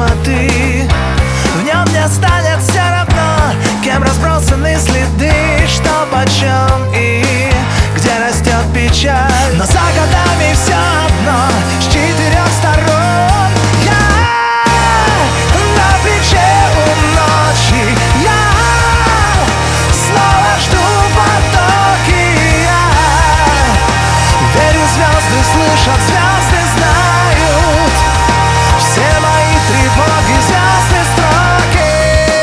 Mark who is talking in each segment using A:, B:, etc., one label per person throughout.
A: дремоты. В нем не станет все равно, кем разбросаны следы, что почем и где растет печаль. Но за годами все одно, с 4 сторон я на плече у ночи. Я снова жду потоки. Я верю, звезды слышат, звезды знают все мои тревоги, звездные строки.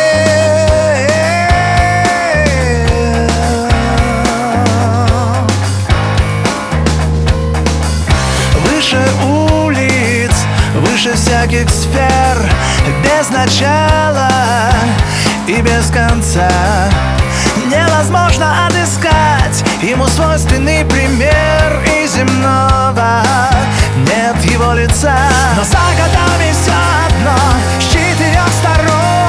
A: Выше улиц, выше всяких сфер, без начала и без конца невозможно отыскать ему свойственный пример, и земного нет его лица. Но за годами все одно, с 4 сторон